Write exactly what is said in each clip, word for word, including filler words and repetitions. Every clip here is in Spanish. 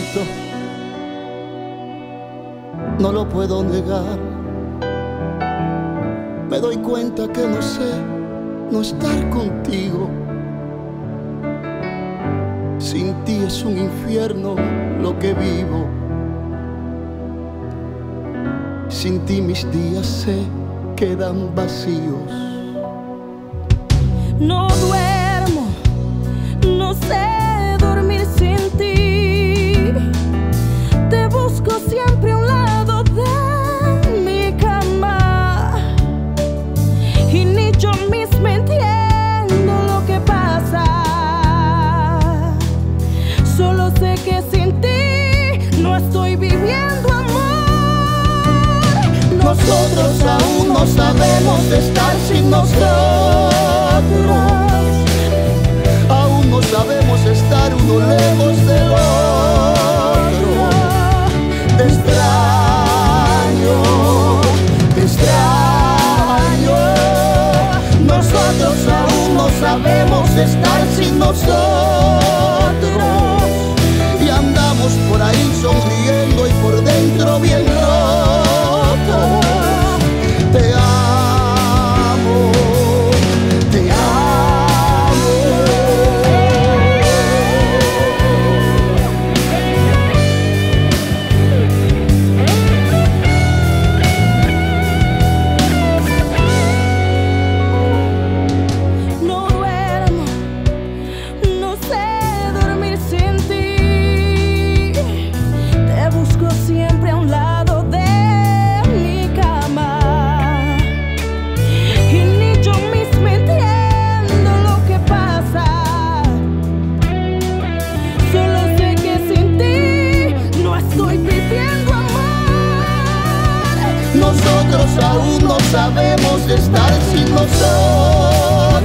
siento, no lo puedo negar. Me doy cuenta que no sé no estar contigo. Sin ti es un infierno lo que vivo. Sin ti mis días se quedan vacíos. No duermo, no sé dormir sin ti. Te busco siempre a un lado de mi cama y ni yo misma entiendo lo que pasa. Solo sé que sin ti no estoy viviendo amor. Nosotros aún no sabemos estar sin nosotros. Aún no sabemos estar uno lejos del otro. Te extraño, te extraño. Nosotros aún no sabemos estar sin nosotros. Y andamos por ahí sonriendo y por dentro bien rotos. Te amo, te amo. No duermo, no sé dormir sin ti. Te busco siempre a un lado de mi cama y ni yo misma entiendo lo que pasa. Solo sé que sin ti no estoy viviendo amor. Nosotros aún no sabemos estar sin nosotros.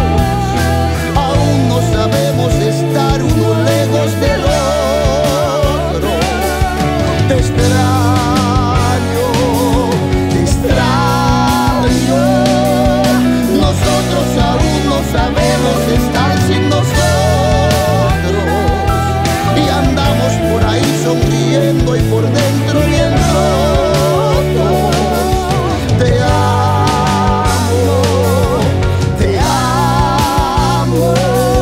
Aún no sabemos estar uno lejos del otro. Te extraño, te extraño. Nosotros aún no sabemos estar sin nosotros. Y andamos por ahí sonriendo y por dentro bien rotos. Te amo, te amo.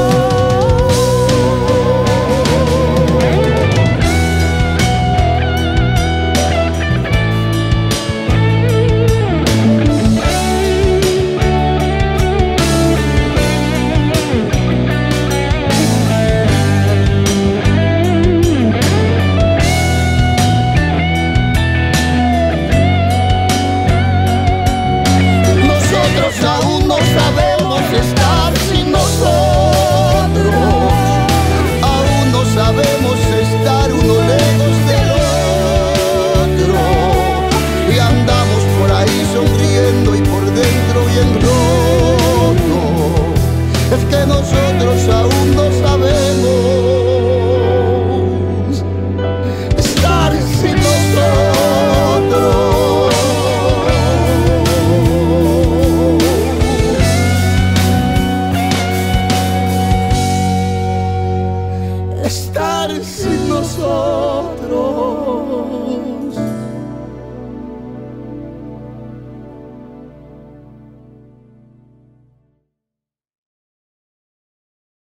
Nosotros aún no sabemos estar sin nosotros. Aún no sabemos estar uno lejos del otro. Y andamos por ahí sonriendo y por dentro bien roto. Es que nosotros aún no sabemos estar sin nosotros. Estar sin nosotros.